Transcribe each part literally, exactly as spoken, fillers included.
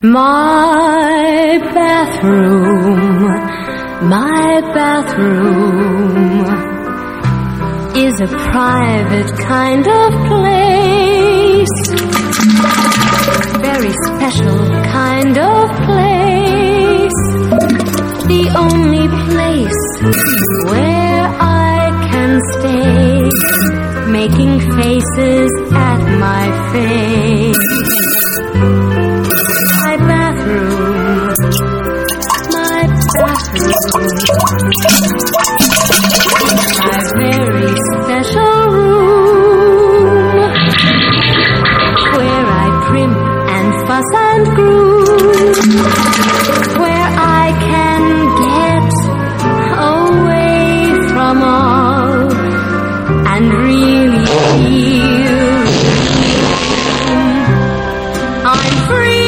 My bathroom, my bathroom is a private kind of place. Very special kind of place. The only place where I can stay, making faces at my face. My bathroom, my bathroom, my very special room, where I primp and fuss and groove, where I can get away from all and really feel I'm free.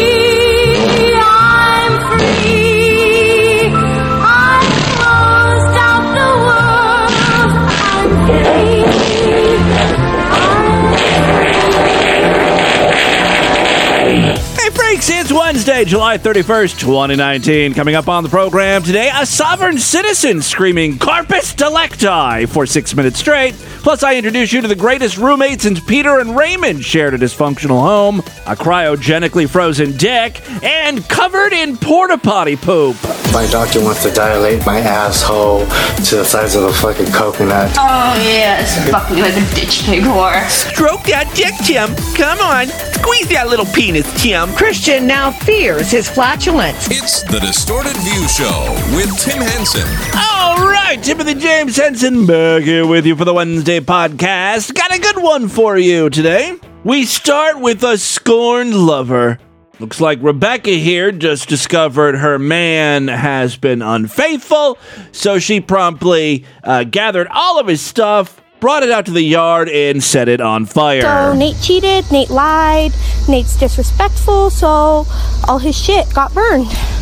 It's Wednesday, July thirty-first, twenty nineteen. Coming up on the program today, a sovereign citizen screaming Carpus Delecti for six minutes straight. Plus, I introduce you to the greatest roommates since Peter and Raymond shared a dysfunctional home, a cryogenically frozen dick, and covered in porta potty poop. My doctor wants to dilate my asshole to the size of a fucking coconut. Oh, yes. Fuck me like a ditch pig whore. Stroke that dick, Tim. Come on. Squeeze that little penis, Tim. Christian now fears his flatulence. It's the Distorted View Show with Tim Henson. All right, Timothy James Henson back here with you for the Wednesday podcast. Got a good one for you today. We start with a scorned lover. Looks like Rebecca here just discovered her man has been unfaithful, so she promptly uh, gathered all of his stuff, brought it out to the yard, and set it on fire. So Nate cheated, Nate lied, Nate's disrespectful, so all his shit got burned.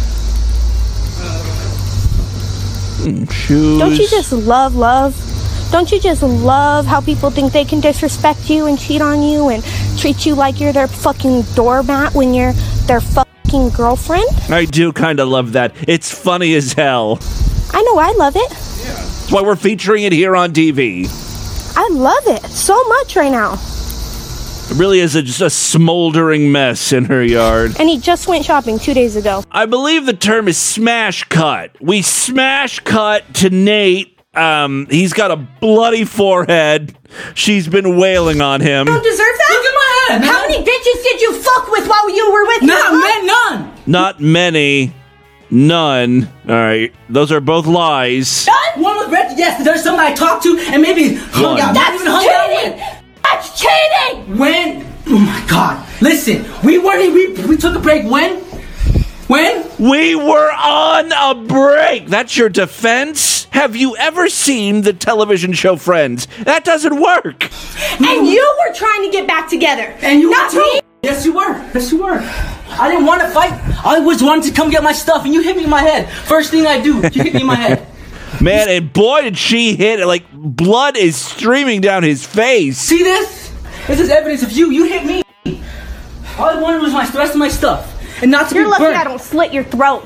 Mm, shoes. Don't you just love love? Don't you just love how people think they can disrespect you and cheat on you and treat you like you're their fucking doormat when you're their fucking girlfriend? I do kind of love that. It's funny as hell. I know I love it. That's why we're featuring it here on T V. I love it so much right now. It really is a, just a smoldering mess in her yard. And he just went shopping two days ago. I believe the term is smash cut. We smash cut to Nate. Um, he's got a bloody forehead. She's been wailing on him. You don't deserve that? Look at my head, man. How many bitches did you fuck with while you were with Not me? man, none. Not many. None. All right. Those are both lies. None? One was Reggie. Yes, there's someone I talked to and maybe hung One. out. Not even hung Cheating! out That's cheating! with. When? Oh my God! Listen, we weren't. We we took a break. When? When? We were on a break. That's your defense? Have you ever seen the television show Friends? That doesn't work. And you were trying to get back together. And you Not were too. me. Yes, you were. Yes, you were. I didn't want to fight. I was wanting to come get my stuff, and you hit me in my head. First thing I do, you hit me in my head. Man, and boy, did she hit it. Like, blood is streaming down his face. See this? This is evidence of you. You hit me. All I wanted was my the rest of my stuff, and not to You're be lucky burnt. I don't slit your throat.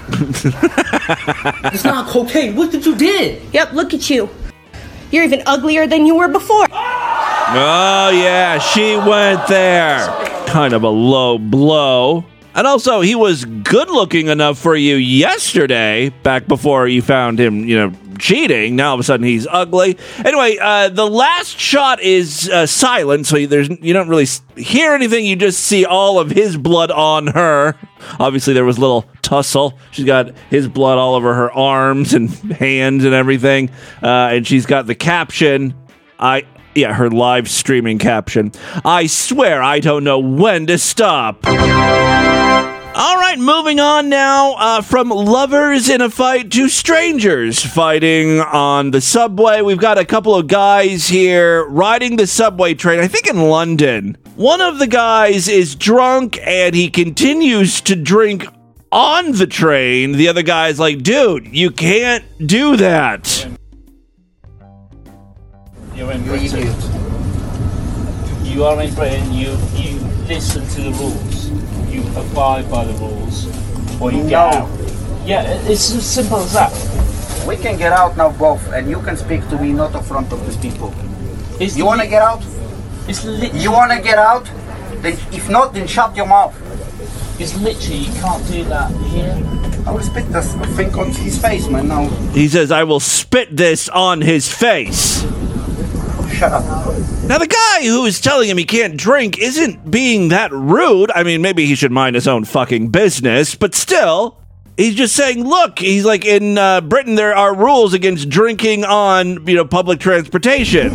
It's not cocaine. Look what you did. Yep, look at you. You're even uglier than you were before. Oh, yeah, she went there. Kind of a low blow. And also, he was good looking enough for you yesterday, back before you found him, you know, cheating. Now all of a sudden he's ugly. Anyway, uh, the last shot is uh, silent, so there's you don't really hear anything. You just see all of his blood on her. Obviously, there was a little tussle. She's got his blood all over her arms and hands and everything. Uh, and she's got the caption, I... Yeah, her live streaming caption. I swear I don't know when to stop. All right, moving on now uh, from lovers in a fight to strangers fighting on the subway. We've got a couple of guys here riding the subway train, I think in London. One of the guys is drunk and he continues to drink on the train. The other guy's like, dude, you can't do that. You're in Britain. You are in Britain. You you listen to the rules. You you abide by the rules, or you get No. out. Yeah, it's as simple as that. We can get out now both, and you can speak to me not in front of these people. It's You want to li- get out? It's literally. You want to get out? Then, if not, then shut your mouth. It's literally, you can't do that here. I will spit this thing on his face, man, now. He says, I will spit this on his face. Shut up. Now, the guy who is telling him he can't drink isn't being that rude. I mean, maybe he should mind his own fucking business, but still, he's just saying, look, he's like, in uh, Britain, there are rules against drinking on, you know, public transportation.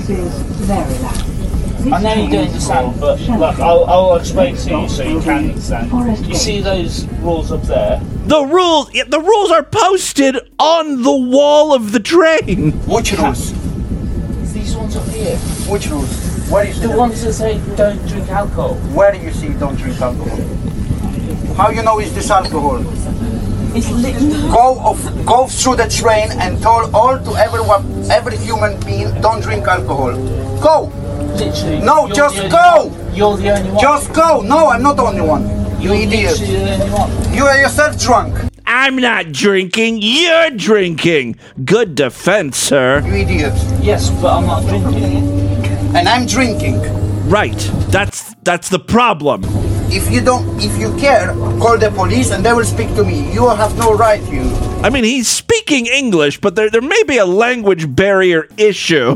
I know you don't understand, but look, I'll, I'll explain to you so you can understand. You see those rules up there? The rules, yeah, the rules are posted on the wall of the train. Which rules? These ones up here. Which rules? Where do you see The them? ones that say don't drink alcohol. Where do you see don't drink alcohol? How you know is this alcohol? It's literally. Go of, go through the train and tell all to everyone, every human being, don't drink alcohol. Go. Literally. No, you're just the only go. one. You're the only one. Just go. No, I'm not the only one. You You're idiot. literally the only one. You are yourself drunk. I'm not drinking, you're drinking. Good defense, sir. You idiot. Yes, but I'm not drinking. And I'm drinking. Right, that's that's the problem. If you don't, if you care, call the police and they will speak to me. You have no right, you. I mean, he's speaking English, but there, there may be a language barrier issue.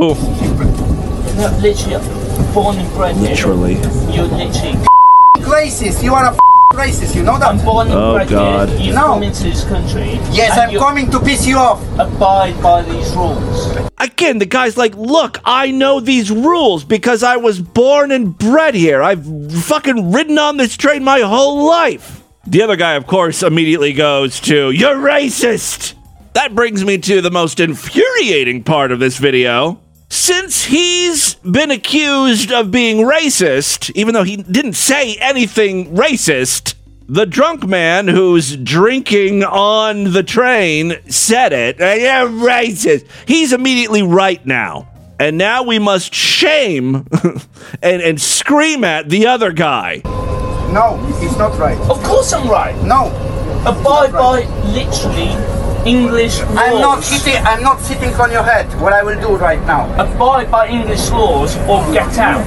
No, literally, born and bred here. Literally. You're literally. Racist. You are a f- racist. You know that. I'm born and Oh, bred God. here. You've No. come into this country. Yes, and I'm you coming to piss you off. Abide by these rules. Again, the guy's like, look, I know these rules because I was born and bred here. I've fucking ridden on this train my whole life. The other guy, of course, immediately goes to, you're racist. That brings me to the most infuriating part of this video. Since he's been accused of being racist, even though he didn't say anything racist, the drunk man who's drinking on the train said it. You're racist. He's immediately right now. And now we must shame and, and scream at the other guy. No, he's not right. Of course I'm right. No. Abide by literally English laws. I'm not sitting. I'm not sitting on your head. What I will do right now. Abide by English laws or get out.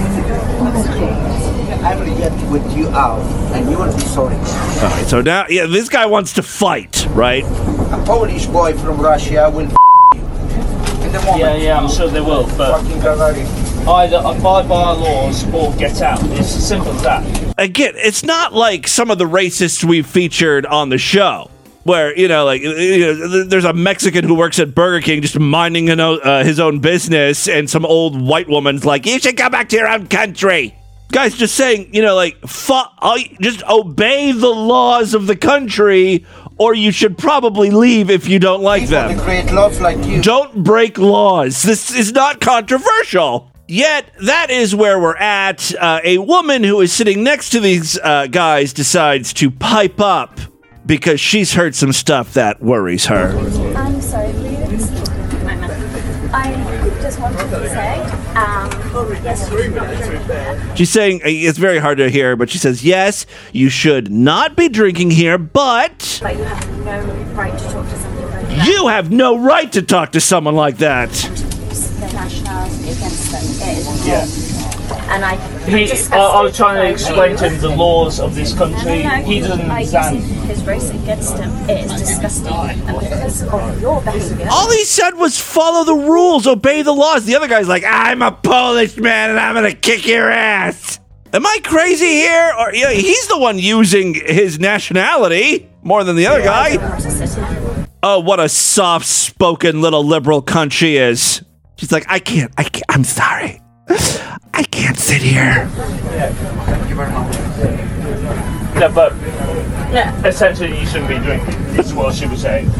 I will get with you out, and you will be sorry. All right, so now, yeah, this guy wants to fight, right? A Polish boy from Russia will. In the moment. Yeah, yeah, I'm sure they will, but Fucking Galari. either abide by our laws or get out. It's as simple as that. Again, it's not like some of the racists we've featured on the show. Where, you know, like, you know, there's a Mexican who works at Burger King just minding an, uh, his own business, and some old white woman's like, you should go back to your own country. Guy's just saying, you know, like, fu- just obey the laws of the country, or you should probably leave if you don't like People them. that create laws like you. Don't break laws. This is not controversial. Yet, that is where we're at. Uh, a woman who is sitting next to these uh, guys decides to pipe up because she's heard some stuff that worries her. I'm sorry, please. I just wanted to say, um, yes, you should not drink here. She's saying, it's very hard to hear, but she says, yes, you should not be drinking here, but But you have no right to talk to somebody like that. you have no right to talk to someone like that. Use their nationality against them. It is wrong. Yeah. And I, He, I, I was trying to explain to him the laws of this country. No, no, no. He doesn't By understand. using his race against him, it is disgusting. And because of your behaviour, All he said was follow the rules, obey the laws. The other guy's like, I'm a Polish man and I'm going to kick your ass. Am I crazy here? Or yeah, he's the one using his nationality more than the other guy. Oh, what a soft-spoken little liberal cunt she is. She's like, I can't, I can't, I'm sorry. I can't sit here. Thank you very much. Yeah, but essentially you shouldn't be drinking. That's what she was saying.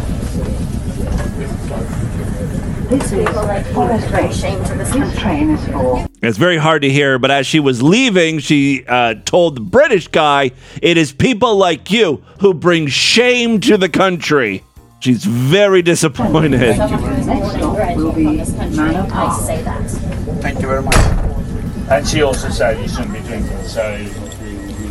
people like you are very ashamed of this country. It's very hard to hear, but as she was leaving, she uh, told the British guy, it is people like you who bring shame to the country. She's very disappointed. I say that. Thank you very much. And she also said you shouldn't be drinking, so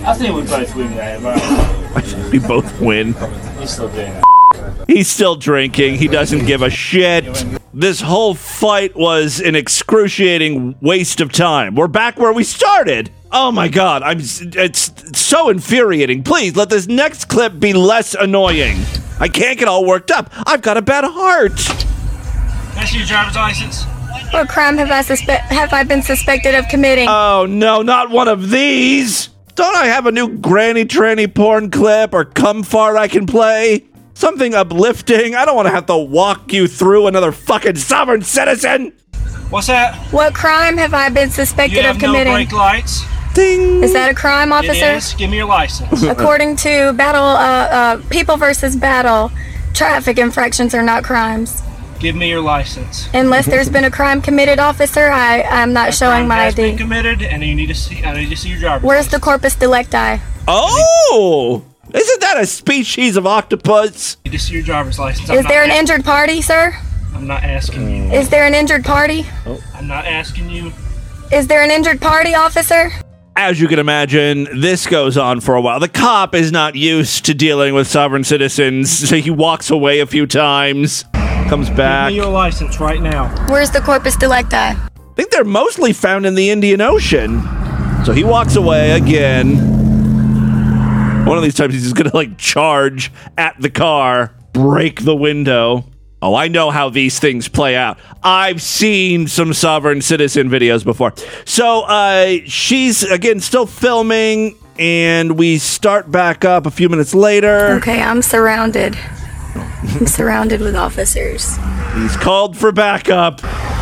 I think we both win there, but I think we both win. he's still doing it. He's still drinking. He doesn't give a shit. This whole fight was an excruciating waste of time. We're back where we started. Oh my god, I'm it's so infuriating. Please let this next clip be less annoying. I can't get all worked up. I've got a bad heart. That's your driver's license. What crime have I suspe- have I been suspected of committing? Oh no, not one of these. Don't I have a new granny tranny porn clip or cum fart I can play? Something uplifting. I don't want to have to walk you through another fucking sovereign citizen. What's that? What crime have I been suspected You have of committing? no brake lights. Ding. Is that a crime, officer? It is. Give me your license. According to battle, uh, uh, people versus battle, traffic infractions are not crimes. Give me your license. Unless there's been a crime committed, officer, I, I'm not A showing crime my has I D. been committed, and you need to see. I need to see your driver's Where's license. the corpus delicti? Oh! Isn't that a species of octopus? You need to see your driver's license. Is there an injured party, sir? I'm not asking you. Is there an injured party? I'm not asking you. Is there an injured party, officer? As you can imagine, this goes on for a while. The cop is not used to dealing with sovereign citizens, so he walks away a few times, comes back. Give me your license right now. Where's the corpus delicti? I think they're mostly found in the Indian Ocean. So he walks away again. One of these times he's just gonna like charge at the car, break the window. Oh, I know how these things play out. I've seen some sovereign citizen videos before. So uh, she's, again, still filming, and we start back up a few minutes later. Okay, I'm surrounded. I'm surrounded with officers. He's called for backup.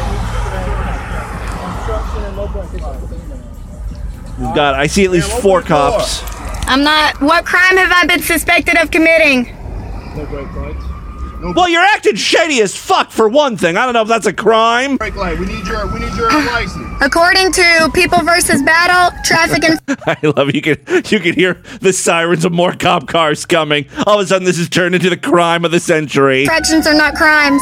We've got, I see at least four cops. I'm not. What crime have I been suspected of committing? Well, you're acting shady as fuck for one thing. I don't know if that's a crime. Brake light. We need your. We need your license. According to People versus Battle, traffic and I love you can you can hear the sirens of more cop cars coming. All of a sudden, this has turned into the crime of the century. infractions are not crimes.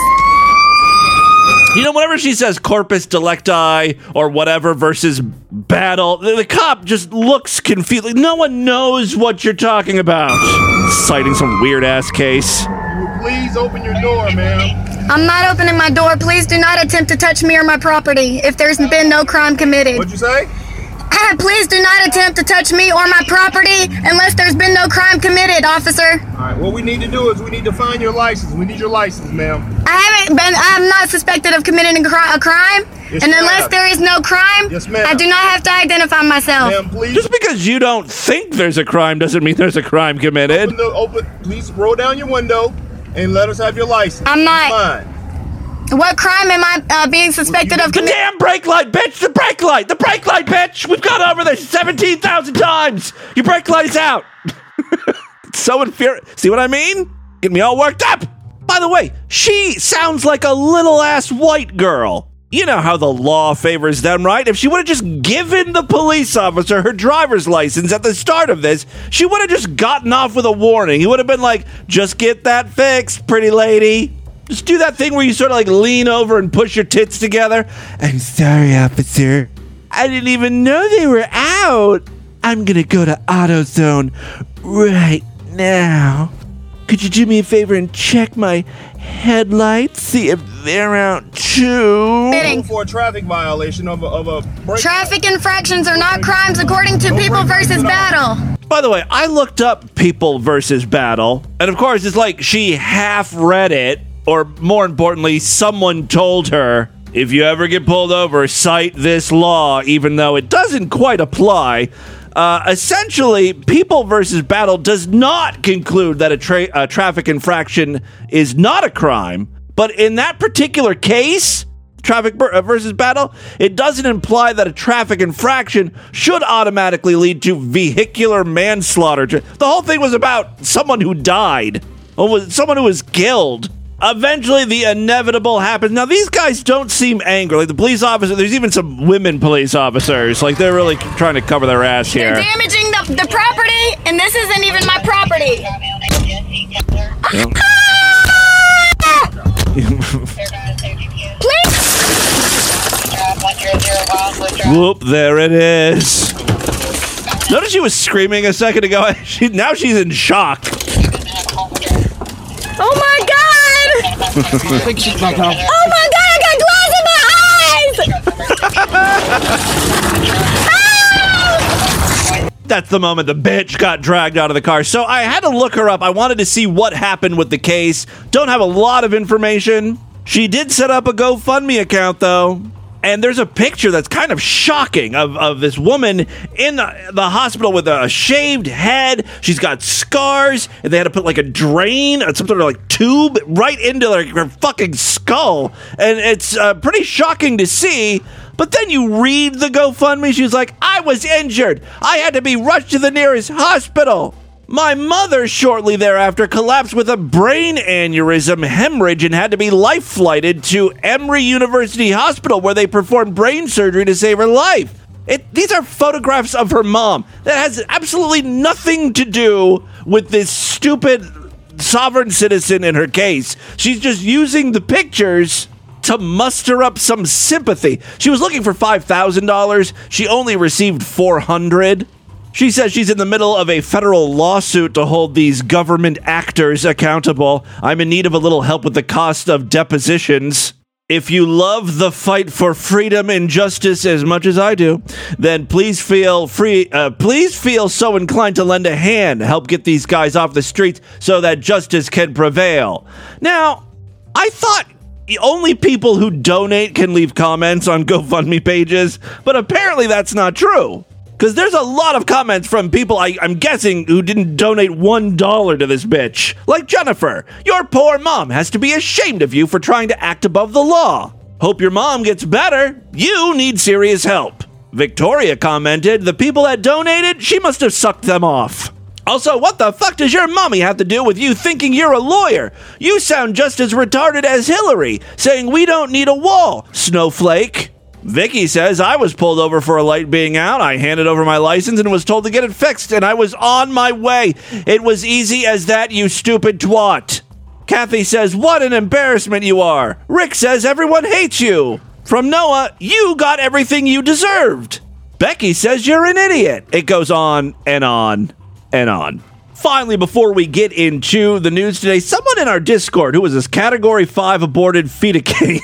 You know, whenever she says corpus delicti or whatever versus battle, the, the cop just looks confused. Like, no one knows what you're talking about. Citing some weird ass case. Please open your door, ma'am. I'm not opening my door. Please do not attempt to touch me or my property if there's been no crime committed. What'd you say? Please do not attempt to touch me or my property unless there's been no crime committed, officer. All right, what we need to do is we need to find your license. We need your license, ma'am. I haven't been, I'm not suspected of committing a, cri- a crime. Yes, and unless ma'am. there is no crime, Yes, ma'am. I do not have to identify myself. Ma'am, please. Just because you don't think there's a crime doesn't mean there's a crime committed. Open the, open, please roll down your window and let us have your license. I'm not. Fine. What crime am I uh, being suspected of The committing? damn brake light, bitch! The brake light! The brake light, bitch! We've gone over this seventeen thousand times! Your brake light is out! It's so infuriating. See what I mean? Get me all worked up! By the way, she sounds like a little-ass white girl. You know how the law favors them, right? If she would have just given the police officer her driver's license at the start of this, she would have just gotten off with a warning. He would have been like, just get that fixed, pretty lady. Just do that thing where you sort of like lean over and push your tits together. I'm sorry, officer. I didn't even know they were out. I'm gonna go to AutoZone right now. Could you do me a favor and check my headlights? See if they're out too. Fitting. For a traffic violation of a, of a brake Traffic infractions are not crimes according to People versus Battle. By the way, I looked up People versus Battle, and of course, it's like she half read it, or more importantly, someone told her, if you ever get pulled over, cite this law, even though it doesn't quite apply. Uh, essentially, People versus Battle does not conclude that a, tra- a traffic infraction is not a crime, but in that particular case, Traffic ber- versus Battle, it doesn't imply that a traffic infraction should automatically lead to vehicular manslaughter. The whole thing was about someone who died, or was someone who was killed. Eventually, the inevitable happens. Now, these guys don't seem angry. Like, the police officer, there's even some women police officers. Like, they're really trying to cover their ass here. They're damaging the, the property, and this isn't even my property. Please. Whoop, there it is. Notice she was screaming a second ago. She, now she's in shock. Oh my God! I think she's back home. Oh my God, I got glass in my eyes! That's the moment the bitch got dragged out of the car. So I had to look her up. I wanted to see what happened with the case. Don't have a lot of information. She did set up a GoFundMe account, though. And there's a picture that's kind of shocking of, of this woman in the, the hospital with a shaved head. She's got scars, and they had to put like a drain, some sort of like tube right into like, her fucking skull. And it's uh, pretty shocking to see. But then you read the GoFundMe, she's like, I was injured. I had to be rushed to the nearest hospital. My mother shortly thereafter collapsed with a brain aneurysm hemorrhage and had to be life flighted to Emory University Hospital, where they performed brain surgery to save her life. It, these are photographs of her mom. That has absolutely nothing to do with this stupid sovereign citizen in her case. She's just using the pictures to muster up some sympathy. She was looking for five thousand dollars. She only received four hundred dollars. She says she's in the middle of a federal lawsuit to hold these government actors accountable. I'm in need of a little help with the cost of depositions. If you love the fight for freedom and justice as much as I do, then please feel free. Uh, please feel so inclined to lend a hand, help get these guys off the streets so that justice can prevail. Now, I thought only people who donate can leave comments on GoFundMe pages, but apparently that's not true. Because there's a lot of comments from people, I, I'm guessing, who didn't donate one dollar to this bitch. Like Jennifer, your poor mom has to be ashamed of you for trying to act above the law. Hope your mom gets better. You need serious help. Victoria commented, the people that donated, she must have sucked them off. Also, what the fuck does your mommy have to do with you thinking you're a lawyer? You sound just as retarded as Hillary, saying we don't need a wall, snowflake. Vicky says, I was pulled over for a light being out. I handed over my license and was told to get it fixed, and I was on my way. It was easy as that, you stupid twat. Kathy says, what an embarrassment you are. Rick says, everyone hates you. From Noah, you got everything you deserved. Becky says, you're an idiot. It goes on and on and on. Finally, before we get into the news today, someone in our Discord, who was this Category five aborted Fetacane,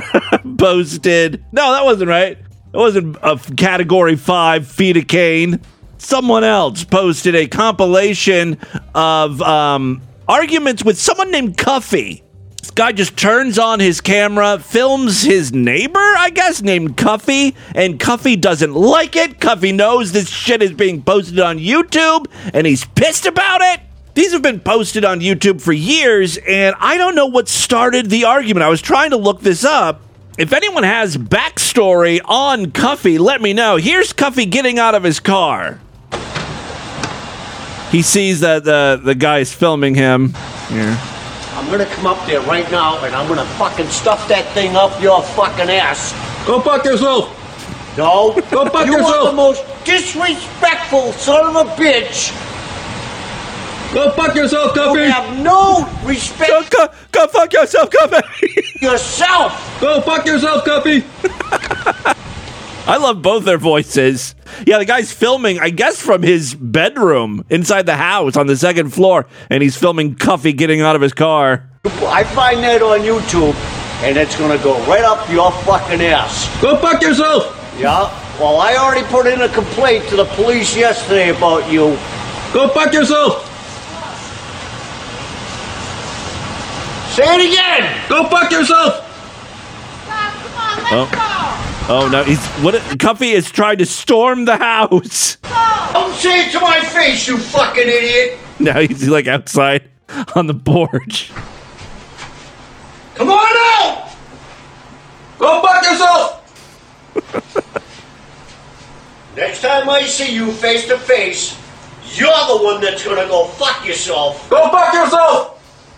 posted... No, that wasn't right. It wasn't a Category five Fetacane. Someone else posted a compilation of um, arguments with someone named Cuffy. This guy just turns on his camera, films his neighbor, I guess, named Cuffy, and Cuffy doesn't like it. Cuffy knows this shit is being posted on YouTube, and he's pissed about it. These have been posted on YouTube for years, and I don't know what started the argument. I was trying to look this up. If anyone has backstory on Cuffy, let me know. Here's Cuffy getting out of his car. He sees that the, the guy's filming him. Here. I'm gonna come up there right now and I'm gonna fucking stuff that thing up your fucking ass. Go fuck yourself. No. Go fuck you yourself. You are the most disrespectful son of a bitch. Go fuck yourself, Cuffy. You have no respect. Go, go, go fuck yourself, Cuffy. Yourself. Go fuck yourself, Cuffy. I love both their voices. Yeah, the guy's filming, I guess, from his bedroom inside the house on the second floor, and he's filming Cuffy getting out of his car. I find that on YouTube, and it's gonna go right up your fucking ass. Go fuck yourself! Yeah? Well, I already put in a complaint to the police yesterday about you. Go fuck yourself! Say it again! Go fuck yourself! Oh. Oh no, he's what Cuffy is trying to storm the house. Don't say it to my face, you fucking idiot! Now he's like outside on the porch. Come on out! Go fuck yourself! Next time I see you face to face, you're the one that's gonna go fuck yourself. Go fuck yourself!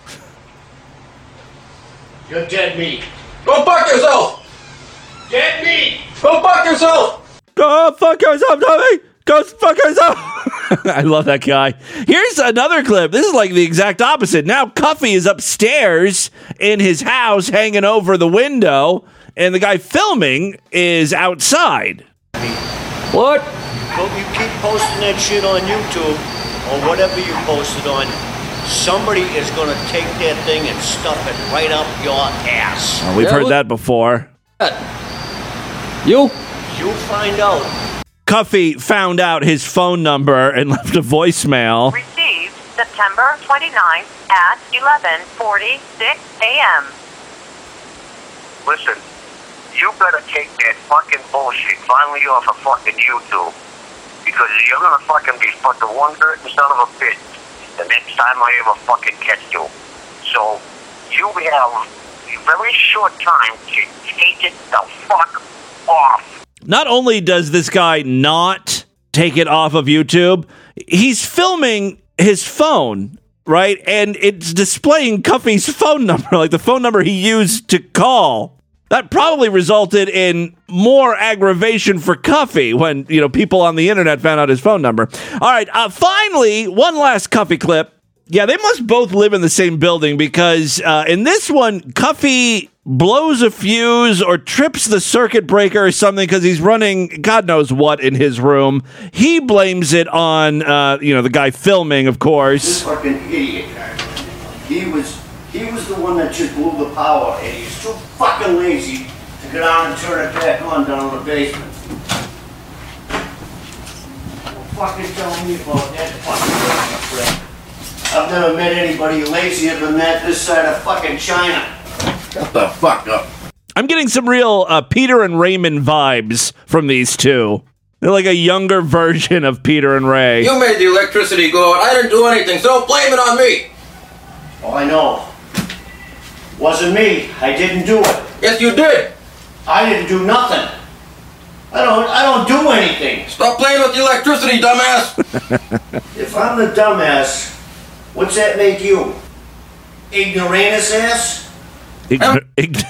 You're dead meat. Go fuck yourself! Dead meat! Go fuck yourself! Go fuck yourself, Tommy! Go fuck yourself! I love that guy. Here's another clip. This is like the exact opposite. Now Cuffy is upstairs in his house hanging over the window, and the guy filming is outside. What? but you keep posting that shit on YouTube or whatever you post it on, somebody is gonna take that thing and stuff it right up your ass. Oh, we've heard that before. You? You find out. Cuffy found out his phone number and left a voicemail. Received September twenty-ninth at eleven forty-six a.m. Listen, you better take that fucking bullshit finally off of fucking YouTube. Because you're gonna fucking be fucking one dirty son of a bitch the next time I ever fucking catch you. So, you have a very short time to take it the fuck off. Not only does this guy not take it off of YouTube, he's filming his phone, right? And it's displaying Cuffy's phone number, like the phone number he used to call. That probably resulted in more aggravation for Cuffy when, you know, people on the internet found out his phone number. All right, uh, finally, one last Cuffy clip. Yeah, they must both live in the same building because uh, in this one, Cuffy blows a fuse or trips the circuit breaker or something because he's running God knows what in his room. He blames it on, uh, you know, the guy filming, of course. This fucking idiot. He was he was the one that just blew the power, and he's too fucking lazy to go down and turn it back on down in the basement. Don't fucking tell me about that fucking prick. I've never met anybody lazier than that this side of fucking China. Shut the fuck up. I'm getting some real uh, Peter and Raymond vibes from these two. They're like a younger version of Peter and Ray. You made the electricity go out. I didn't do anything, so blame it on me. Oh, I know. Wasn't me. I didn't do it. Yes, you did. I didn't do nothing. I don't I don't do anything. Stop playing with the electricity, dumbass. If I'm the dumbass, what's that make you? Ignoramus ass? Ign- ign-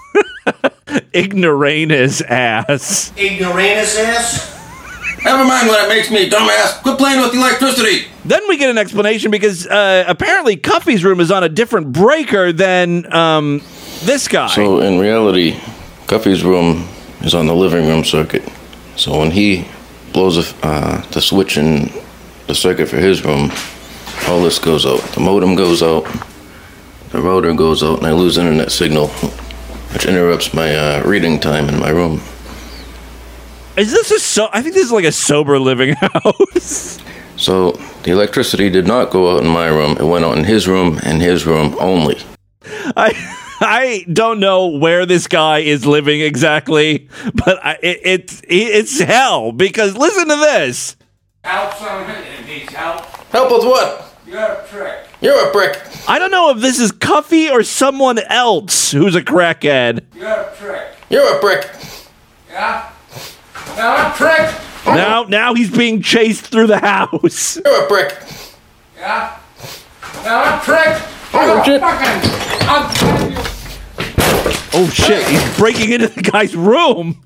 Ignoramus ass. Ignoramus ass? Never mind what it makes me, dumbass. Quit playing with the electricity. Then we get an explanation because uh, apparently Cuffy's room is on a different breaker than um, this guy. So in reality, Cuffy's room is on the living room circuit. So when he blows a, uh, the switch in the circuit for his room, all this goes out. The modem goes out, the router goes out, and I lose internet signal, which interrupts my uh, reading time in my room. Is this a so? I think this is like a sober living house. So the electricity did not go out in my room. It went out in his room and his room only. I I don't know where this guy is living exactly, but I, it, it's it's hell because listen to this. Help someone that needs help. Help with what? You're a prick. You're a prick. I don't know if this is Cuffy or someone else who's a crackhead. You're a prick. You're a prick. Yeah? Now a prick. Now, now he's being chased through the house. You're a prick. Yeah? Now a prick. Oh, shit. Fucking, I'll tell you. Oh shit, he's breaking into the guy's room.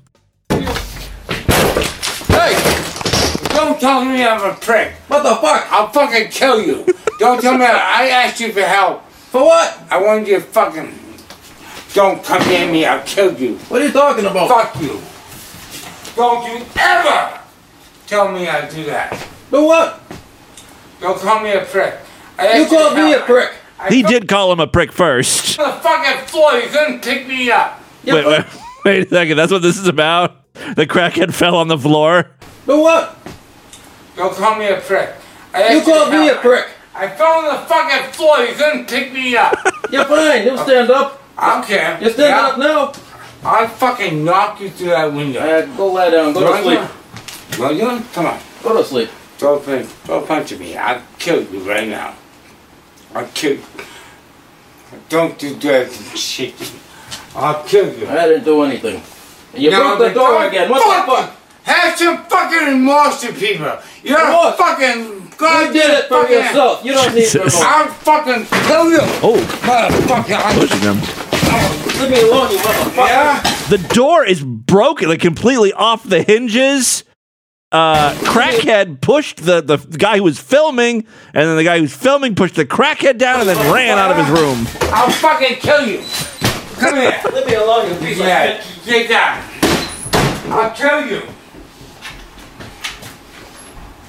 Hey! Don't tell me I'm a prick. What the fuck? I'll fucking kill you. Don't tell me I asked you for help. For what? I wanted you to fucking... Don't come near me, I'll kill you. What are you talking about? Fuck you. Don't you ever tell me I do that. Do what? Don't call me a prick. You called me a prick. I He did call him a prick first. on the fucking floor, you couldn't pick me up. Wait, wait, wait a second. That's what this is about? The crackhead fell on the floor? Do what? Don't call me a prick. You called me a prick. I fell on the fucking floor, you couldn't pick me up. You're fine, you'll stand up. I don't care. You're standing Yeah? up now. I'll fucking knock you through that window. Uh, go lie down, go to sleep. Well, you come on. Go to sleep. Don't punch, don't punch me. I'll kill you right now. I'll kill you. Don't do that shit. I'll kill you. I didn't do anything. You No, broke the but door don't again. What fuck- the fuck? Have some fucking remorse, you people. You're Remorse? fucking goddamn You did it for fucking- yourself. You don't need remorse. I'll fucking kill you. Oh, Motherfucker. I'll- pushing him. Leave me alone, you motherfucker. Yeah? The door is broken, like completely off the hinges. Uh, crackhead pushed the, the guy who was filming, and then the guy who's filming pushed the crackhead down and then ran out of his room. I'll fucking kill you. Come here. Leave me alone, you piece of Yeah, shit. get down. I'll kill you.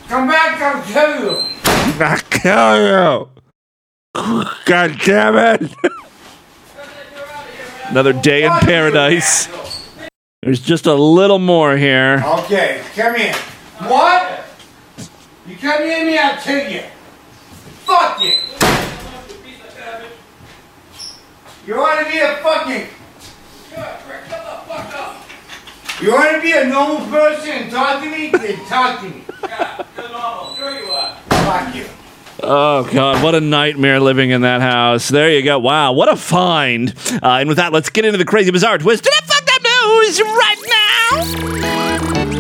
Come back, I'll kill you. I'll kill you. God damn it. Another day in paradise. There's just a little more here. Okay, come here. What? You come near me, I'll kill you. Fuck you. You want to be a fucking... You want to be a normal person and talk to me? Then talk to me. Yeah, you're normal. Sure you are. Fuck you. Oh, God, what a nightmare living in that house. There you go. Wow, what a find. Uh, and with that, let's get into the crazy, bizarre twist to the fucked up news right now.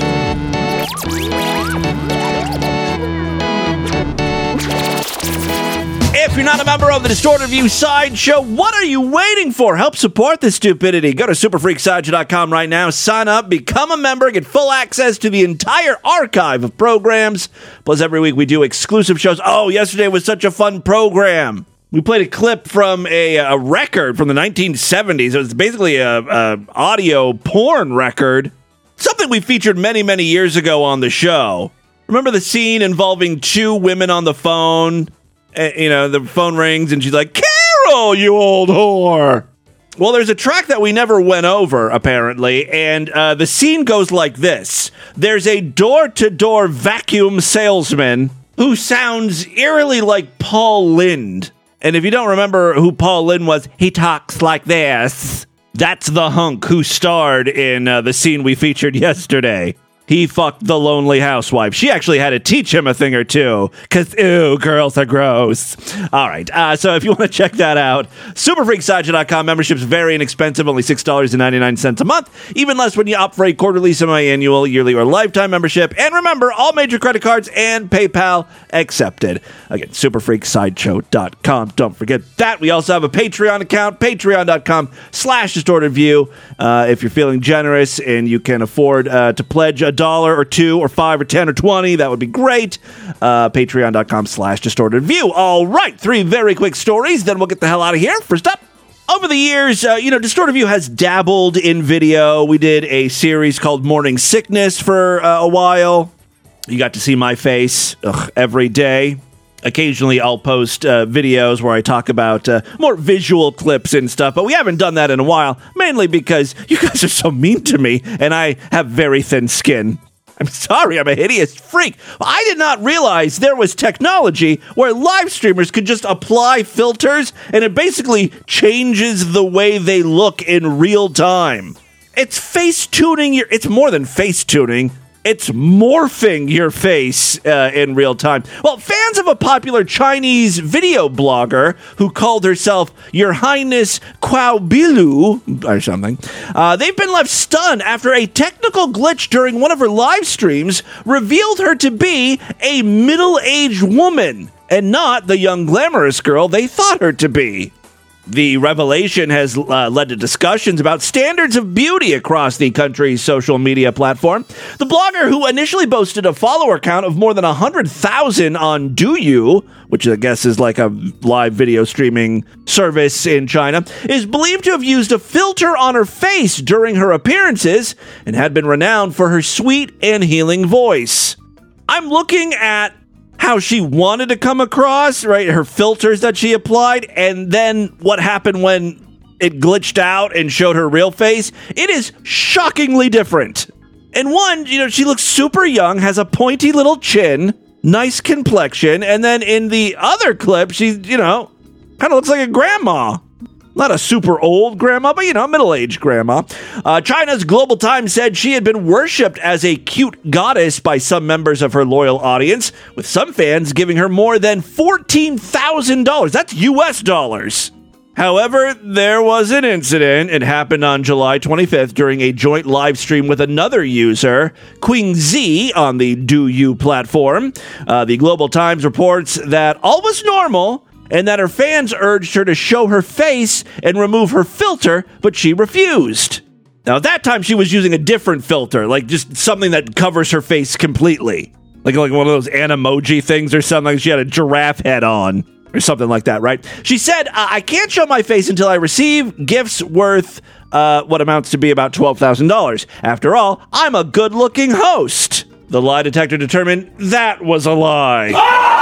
If you're not a member of the Distorted View Sideshow, what are you waiting for? Help support this stupidity. Go to super freak sideshow dot com right now. Sign up, become a member, get full access to the entire archive of programs. Plus, every week we do exclusive shows. Oh, yesterday was such a fun program. We played a clip from a, a record from the nineteen seventies. It was basically a, a audio porn record. Something we featured many, many years ago on the show. Remember the scene involving two women on the phone? Uh, you know, the phone rings and she's like, Carol, you old whore. Well, there's a track that we never went over, apparently, and uh, the scene goes like this. There's a door-to-door vacuum salesman who sounds eerily like Paul Lynde. And if you don't remember who Paul Lynde was, he talks like this. That's the hunk who starred in uh, the scene we featured yesterday. He fucked the lonely housewife. She actually had to teach him a thing or two, because, ew, girls are gross. All right, uh, so if you want to check that out, super freak sideshow dot com membership's very inexpensive, only six dollars and ninety-nine cents a month, even less when you opt for a quarterly, semi-annual, yearly, or lifetime membership. And remember, all major credit cards and PayPal accepted. Again, super freak sideshow dot com. Don't forget that. We also have a Patreon account, patreon dot com slash distorted view. Uh, if you're feeling generous and you can afford uh, to pledge a dollar or two or five or ten or twenty, that would be great. Uh, patreon dot com slash distorted view. All right, three very quick stories, then we'll get the hell out of here. First up, over the years, uh, you know, Distorted View has dabbled in video. We did a series called Morning Sickness for uh, a while. You got to see my face ugh, every day. Occasionally, I'll post uh, videos where I talk about uh, more visual clips and stuff, but we haven't done that in a while, mainly because you guys are so mean to me, and I have very thin skin. I'm sorry, I'm a hideous freak. I did not realize there was technology where live streamers could just apply filters, and it basically changes the way they look in real time. It's face tuning your... It's more than face tuning. It's morphing your face uh, in real time. Well, fans of a popular Chinese video blogger who called herself Your Highness Kuao Bilu or something, uh, they've been left stunned after a technical glitch during one of her live streams revealed her to be a middle-aged woman and not the young glamorous girl they thought her to be. The revelation has uh, led to discussions about standards of beauty across the country's social media platform. The blogger, who initially boasted a follower count of more than one hundred thousand on Douyu, which I guess is like a live video streaming service in China, is believed to have used a filter on her face during her appearances and had been renowned for her sweet and healing voice. I'm looking at how she wanted to come across, right? Her filters that she applied, and then what happened when it glitched out and showed her real face. It is shockingly different. In one, you know, she looks super young, has a pointy little chin, nice complexion, and then in the other clip, she, you know, kind of looks like a grandma. Not a super old grandma, but, you know, middle-aged grandma. Uh, China's Global Times said she had been worshipped as a cute goddess by some members of her loyal audience, with some fans giving her more than fourteen thousand dollars. That's U S dollars. However, there was an incident. It happened on July twenty-fifth during a joint live stream with another user, Queen Z, on the Douyu platform. Uh, the Global Times reports that all was normal, and that her fans urged her to show her face and remove her filter, but she refused. Now, at that time, she was using a different filter, like just something that covers her face completely. Like, like one of those Animoji things or something. Like she had a giraffe head on or something like that, right? She said, I can't show my face until I receive gifts worth uh, what amounts to be about twelve thousand dollars. After all, I'm a good-looking host. The lie detector determined that was a lie.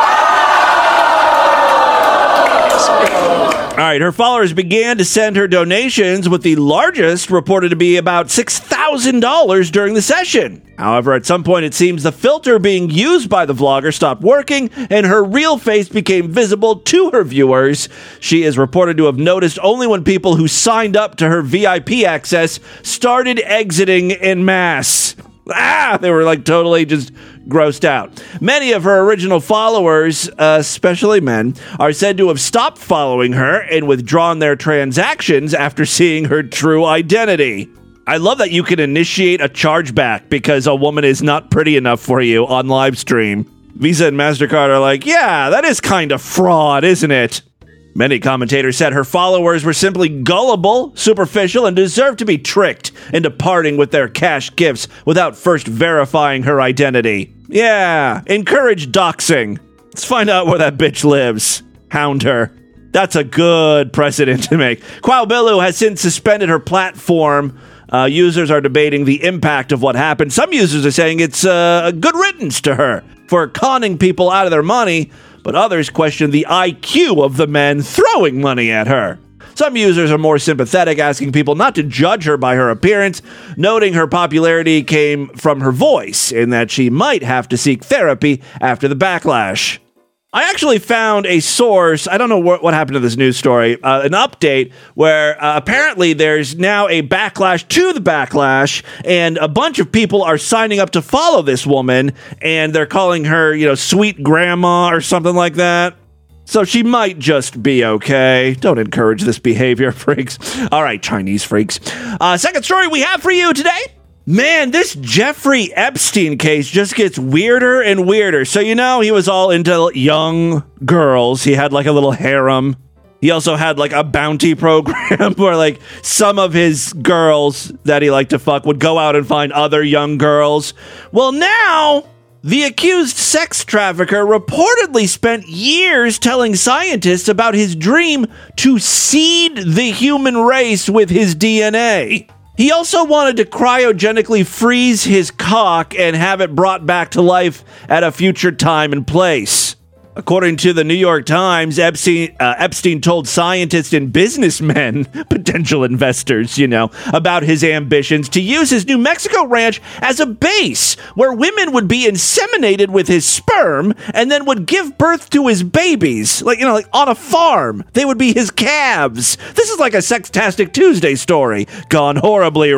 All right, her followers began to send her donations, with the largest reported to be about six thousand dollars during the session. However, at some point, it seems the filter being used by the vlogger stopped working, and her real face became visible to her viewers. She is reported to have noticed only when people who signed up to her V I P access started exiting en masse. Ah, they were like totally just grossed out. Many of her original followers, uh, especially men, are said to have stopped following her and withdrawn their transactions after seeing her true identity. I love that you can initiate a chargeback because a woman is not pretty enough for you on live stream. Visa and MasterCard are like, yeah, that is kind of fraud, isn't it? Many commentators said her followers were simply gullible, superficial, and deserved to be tricked into parting with their cash gifts without first verifying her identity. Yeah, encourage doxing. Let's find out where that bitch lives. Hound her. That's a good precedent to make. Quaobilu has since suspended her platform. Uh, users are debating the impact of what happened. Some users are saying it's uh, a good riddance to her for conning people out of their money, but others question the I Q of the men throwing money at her. Some users are more sympathetic, asking people not to judge her by her appearance, noting her popularity came from her voice and that she might have to seek therapy after the backlash. I actually found a source, I don't know what, what happened to this news story, uh, an update where uh, apparently there's now a backlash to the backlash, and a bunch of people are signing up to follow this woman, and they're calling her, you know, sweet grandma or something like that. So she might just be okay. Don't encourage this behavior, freaks. All right, Chinese freaks. Uh, second story we have for you today. Man, this Jeffrey Epstein case just gets weirder and weirder. So, you know, he was all into young girls. He had like a little harem. He also had like a bounty program where like some of his girls that he liked to fuck would go out and find other young girls. Well, now the accused sex trafficker reportedly spent years telling scientists about his dream to seed the human race with his D N A. He also wanted to cryogenically freeze his cock and have it brought back to life at a future time and place. According to the New York Times, Epstein, uh, Epstein told scientists and businessmen, potential investors, you know, about his ambitions to use his New Mexico ranch as a base where women would be inseminated with his sperm and then would give birth to his babies, like, you know, like on a farm. They would be his calves. This is like a Sextastic Tuesday story gone horribly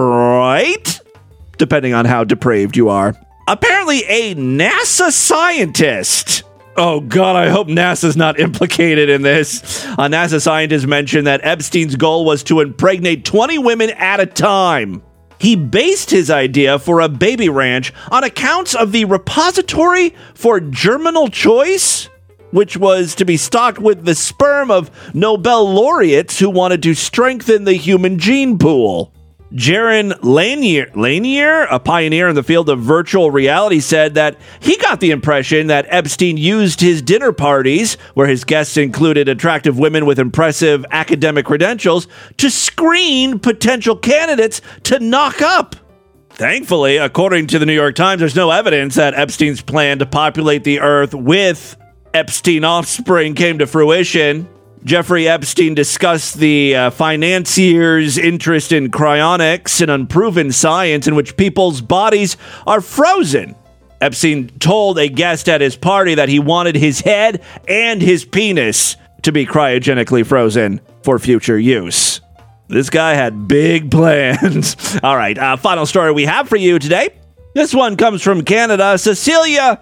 right, depending on how depraved you are. Apparently, a NASA scientist... Oh, God, I hope NASA's not implicated in this. A NASA scientist mentioned that Epstein's goal was to impregnate twenty women at a time. He based his idea for a baby ranch on accounts of the repository for germinal choice, which was to be stocked with the sperm of Nobel laureates who wanted to strengthen the human gene pool. Jaron Lanier, Lanier, a pioneer in the field of virtual reality, said that he got the impression that Epstein used his dinner parties, where his guests included attractive women with impressive academic credentials, to screen potential candidates to knock up. Thankfully, according to the New York Times, there's no evidence that Epstein's plan to populate the Earth with Epstein offspring came to fruition. Jeffrey Epstein discussed the uh, financier's interest in cryonics, an unproven science in which people's bodies are frozen. Epstein told a guest at his party that he wanted his head and his penis to be cryogenically frozen for future use. This guy had big plans. All right, uh, final story we have for you today. This one comes from Canada. Cecilia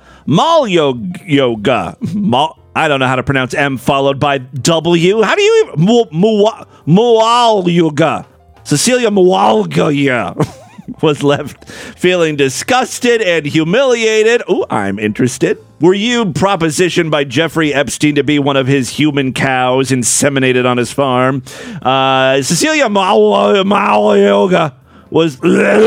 Malyoga. Mal- I don't know how to pronounce M followed by W. How do you even... Mualyoga. Cecilia Mualyoga was left feeling disgusted and humiliated. Oh, I'm interested. Were you propositioned by Jeffrey Epstein to be one of his human cows inseminated on his farm? Uh, Cecilia Malyoga was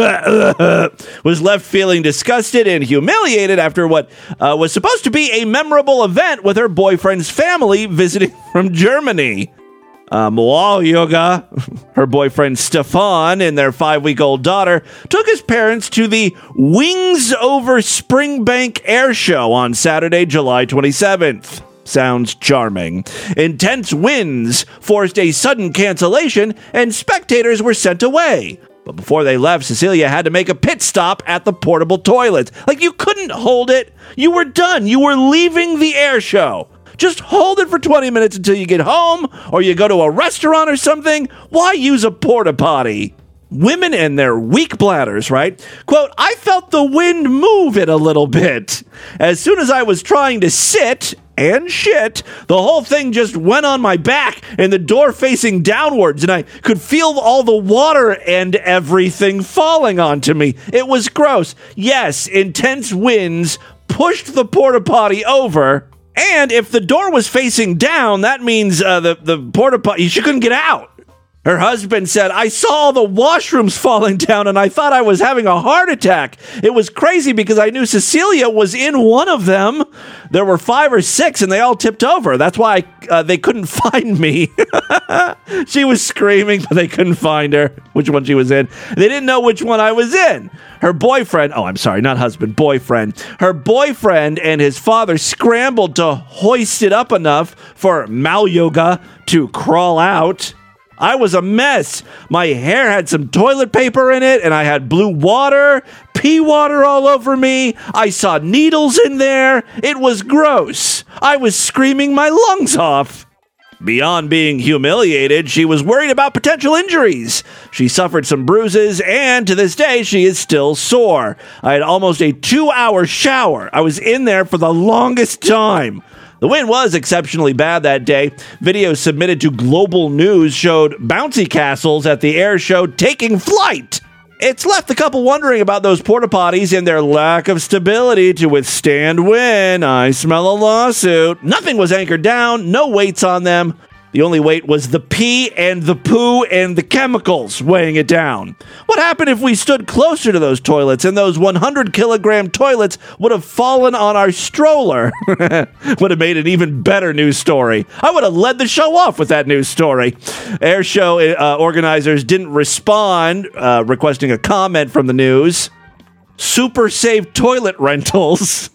was left feeling disgusted and humiliated after what uh, was supposed to be a memorable event with her boyfriend's family visiting from Germany. Uh, Malyoga, her boyfriend Stefan, and their five-week-old daughter took his parents to the Wings Over Springbank Air Show on Saturday, July twenty-seventh. Sounds charming. Intense winds forced a sudden cancellation, and spectators were sent away. But before they left, Cecilia had to make a pit stop at the portable toilet. Like, you couldn't hold it. You were done. You were leaving the air show. Just hold it for twenty minutes until you get home, or you go to a restaurant or something. Why use a porta potty? Women and their weak bladders, right? Quote, I felt the wind move it a little bit. As soon as I was trying to sit and shit, the whole thing just went on my back and the door facing downwards, and I could feel all the water and everything falling onto me. It was gross. Yes, intense winds pushed the porta potty over, and if the door was facing down, that means uh, the, the porta potty, she couldn't get out. Her husband said, I saw the washrooms falling down and I thought I was having a heart attack. It was crazy because I knew Cecilia was in one of them. There were five or six and they all tipped over. That's why uh, they couldn't find me. She was screaming, but they couldn't find her, which one she was in. They didn't know which one I was in. Her boyfriend, oh, I'm sorry, not husband, boyfriend. Her boyfriend and his father scrambled to hoist it up enough for Malyoga to crawl out. I was a mess. My hair had some toilet paper in it, and I had blue water, pee water all over me. I saw needles in there. It was gross. I was screaming my lungs off. Beyond being humiliated, she was worried about potential injuries. She suffered some bruises, and to this day, she is still sore. I had almost a two-hour shower. I was in there for the longest time. The wind was exceptionally bad that day. Videos submitted to Global News showed bouncy castles at the air show taking flight. It's left the couple wondering about those porta potties and their lack of stability to withstand wind. I smell a lawsuit. Nothing was anchored down, no weights on them. The only weight was the pee and the poo and the chemicals weighing it down. What happened if we stood closer to those toilets and those one hundred kilogram toilets would have fallen on our stroller? Would have made an even better news story. I would have led the show off with that news story. Air show uh, organizers didn't respond, uh, requesting a comment from the news. Super Safe Toilet Rentals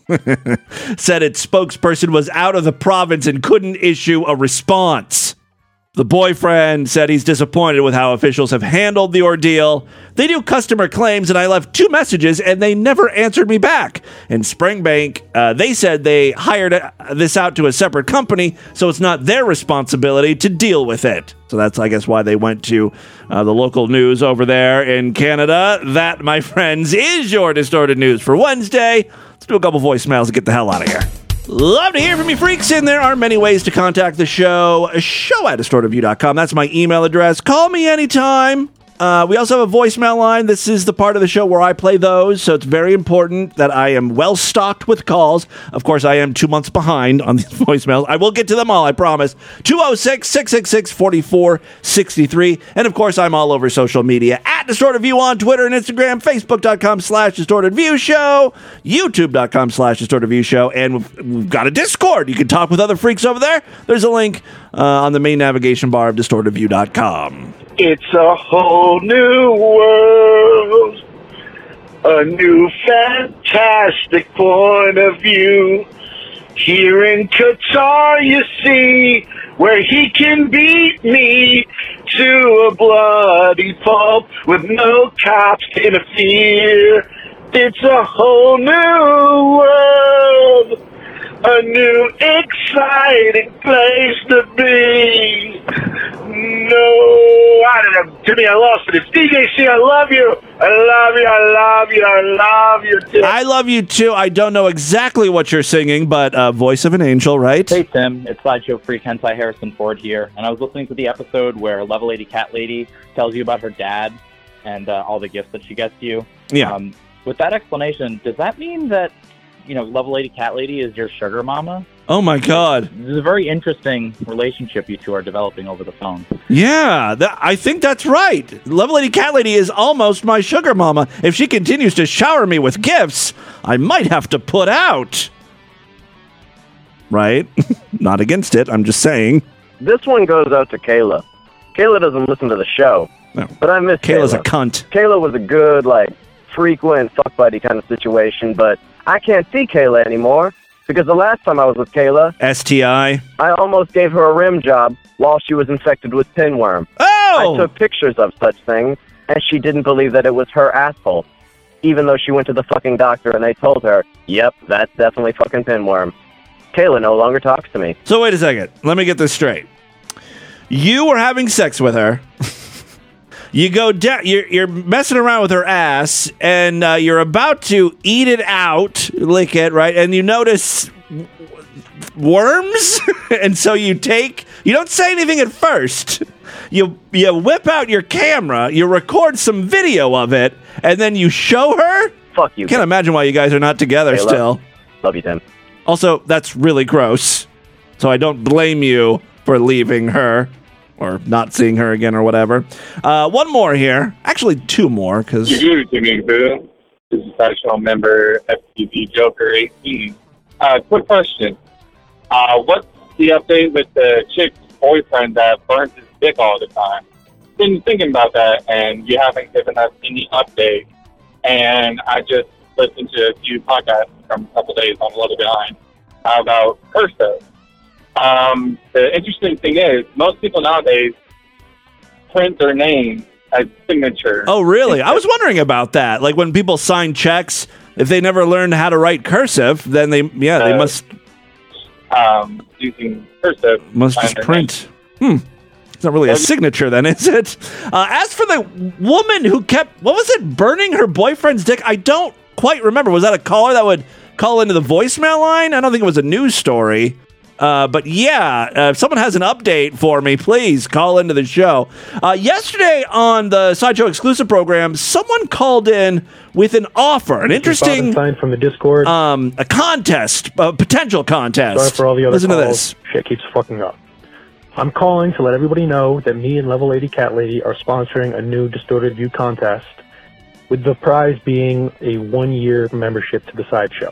said its spokesperson was out of the province and couldn't issue a response. The boyfriend said he's disappointed with how officials have handled the ordeal. They do customer claims, and I left two messages, and they never answered me back. In Springbank, uh, they said they hired uh, this out to a separate company, so it's not their responsibility to deal with it. So that's, I guess, why they went to uh, the local news over there in Canada. That, my friends, is your Distorted News for Wednesday. Let's do a couple voicemails and get the hell out of here. Love to hear from you freaks, and there are many ways to contact the show. Show at distorted view dot com. That's my email address. Call me anytime. Uh, we also have a voicemail line. This is the part of the show where I play those, so it's very important that I am well stocked with calls. Of course, I am two months behind on these voicemails. I will get to them all, I promise. two oh six, six six six, four four six three. And of course, I'm all over social media at Distorted View on Twitter and Instagram, Facebook.com slash Distorted View Show, YouTube.com slash Distorted View Show, and we've, we've got a Discord. You can talk with other freaks over there. There's a link uh, on the main navigation bar of distorted view dot com. It's a whole new world, a new fantastic point of view. Here in Qatar, you see, where he can beat me to a bloody pulp with no cops to interfere. It's a whole new world, a new exciting place to be. No, I don't know. Timmy, I lost it. It's D J C. I love you. I love you. I love you. I love you, Tim. I love you, too. I don't know exactly what you're singing, but uh, voice of an angel, right? Hey, Tim. It's Sideshow Freak Hentai Harrison Ford here, and I was listening to the episode where Level Lady Cat Lady tells you about her dad and uh, all the gifts that she gets you. Yeah. Um, with that explanation, does that mean that, you know, Level Lady Cat Lady is your sugar mama? Oh, my God. This is a very interesting relationship you two are developing over the phone. Yeah, that, I think that's right. Level Lady Cat Lady is almost my sugar mama. If she continues to shower me with gifts, I might have to put out. Right? Not against it, I'm just saying. this one goes out to Kayla. Kayla doesn't listen to the show, no. but I miss Kayla's Kayla. a cunt. Kayla was a good, like, frequent fuck buddy kind of situation, but I can't see Kayla anymore because the last time I was with Kayla, S T I, I almost gave her a rim job while she was infected with pinworm. Oh! I took pictures of such things, and she didn't believe that it was her asshole, even though she went to the fucking doctor and they told her, yep, that's definitely fucking pinworm. Kayla no longer talks to me. So wait a second. Let me get this straight. You were having sex with her. You go down. You're, you're messing around with her ass, and uh, you're about to eat it out, lick it, right? And you notice w- worms, and so you take. You don't say anything at first. You you whip out your camera. You record some video of it, and then you show her. Fuck you. Can't imagine why you guys are not together Hey, still. Love, love you, Tim. Also, that's really gross. So I don't blame you for leaving her or not seeing her again or whatever. Uh, one more here. Actually, two more because. You're good, Jimmy Boo. This is professional member F T V Joker eighteen. Uh, quick question. Uh, what's the update with the chick's boyfriend that burns his dick all the time? Been thinking about that, and you haven't given us any update. And I just listened to a few podcasts from a couple days. I'm a little behind about cursive. Um, the interesting thing is, most people nowadays print their name as signature. Oh, really? I was wondering about that. Like when people sign checks, if they never learned how to write cursive, then they, yeah, they Uh, must Um, using cursive. must sign just their print. Hmm. It's not really a signature, then, is it? Uh, as for the woman who kept, what was it, burning her boyfriend's dick? I don't quite remember. Was that a caller that would call into the voicemail line? I don't think it was a news story. Uh, but yeah, uh, if someone has an update for me, please call into the show. Uh, yesterday on the Sideshow exclusive program, someone called in with an offer, an interesting Sign from the Discord. um, a contest, a potential contest. Sorry for all the other Listen calls. to this. Shit keeps fucking up. I'm calling to let everybody know that me and Level Lady Cat Lady are sponsoring a new Distorted View contest, with the prize being a one-year membership to the Sideshow.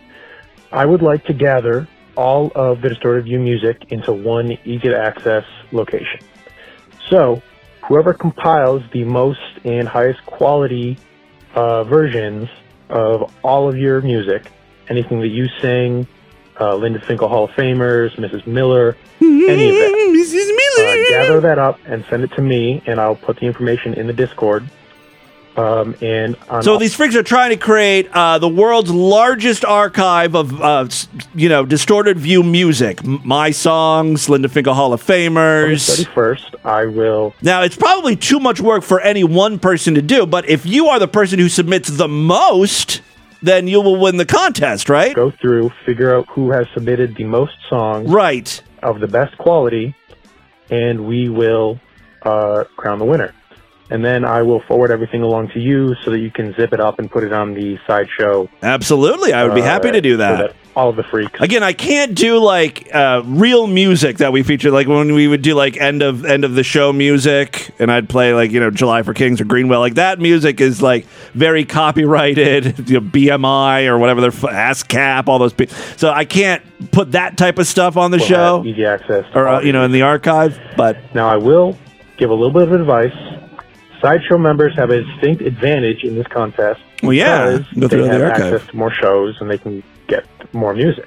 I would like to gather all of the Distorted View music into one easy access location. So, whoever compiles the most and highest quality uh, versions of all of your music, anything that you sing, uh, Linda Finkel Hall of Famers, Missus Miller, any of that, Missus Miller. Uh, gather that up and send it to me, and I'll put the information in the Discord. Um, and on So these freaks are trying to create uh, the world's largest archive of, uh, s- you know, distorted view music. M- my songs, Linda Finkel Hall of Famers. thirty-first, I will. Now, it's probably too much work for any one person to do, but if you are the person who submits the most, then you will win the contest, right? Go through, figure out who has submitted the most songs, right, of the best quality, and we will uh, crown the winner. And then I will forward everything along to you so that you can zip it up and put it on the Sideshow. Absolutely, I would be happy to do that. So that all of the freaks. Again, I can't do like uh, real music that we feature, like when we would do like end of end of the show music, and I'd play like you know July for Kings or Greenwell. Like that music is like very copyrighted, you know, B M I or whatever they're ASCAP, all those people. So I can't put that type of stuff on the We'll show have easy access to or all uh, you know in the archive. But now I will give a little bit of advice. Sideshow members have a distinct advantage in this contest. Well, yeah, because go through they the have archive. access to more shows and they can get more music.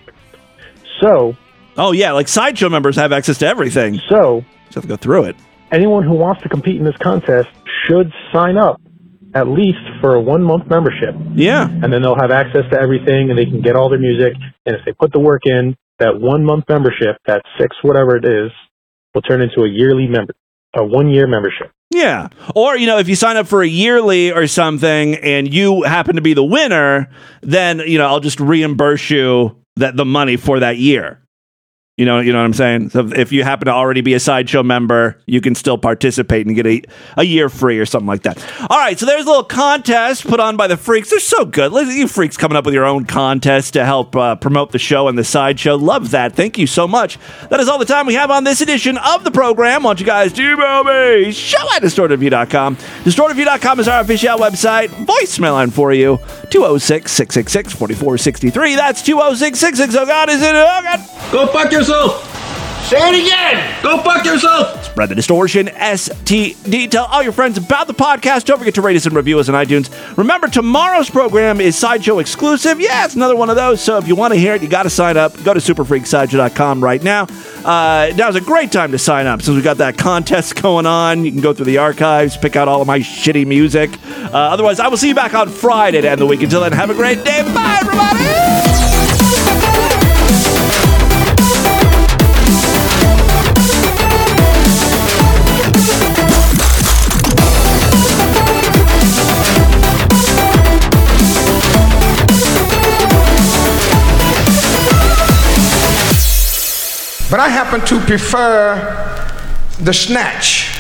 So, oh yeah, like Sideshow members have access to everything. So, just have to go through it. Anyone who wants to compete in this contest should sign up at least for a one-month membership. Yeah. And then they'll have access to everything and they can get all their music. And if they put the work in, that one-month membership, that six whatever it is, will turn into a yearly member, a one-year membership. Yeah. Or, you know, if you sign up for a yearly or something and you happen to be the winner, then, you know, I'll just reimburse you that the money for that year. You know, you know what I'm saying? So if you happen to already be a Sideshow member, you can still participate and get a, a year free or something like that. All right, so there's a little contest put on by the freaks. They're so good. Look at you freaks coming up with your own contest to help uh, promote the show and the Sideshow. Love that. Thank you so much. That is all the time we have on this edition of the program. Why don't you guys email me? Show at distorted view dot com. distorted view dot com is our official website. Voicemail line for you. two oh six, six six six, four four six three. That's two oh six, six six. Oh, God, is it? Oh, God. Go fuck yourself. Say it again! Go fuck yourself! Spread the distortion, S T D. Tell all your friends about the podcast. Don't forget to rate us and review us on iTunes. Remember, tomorrow's program is Sideshow exclusive. Yeah, it's another one of those. So if you want to hear it, you got to sign up. Go to super freak sideshow dot com right now. Uh, now's a great time to sign up since we got that contest going on. You can go through the archives, pick out all of my shitty music. Uh, otherwise, I will see you back on Friday to end the week. Until then, have a great day. Bye, everybody! But I happen to prefer the snatch.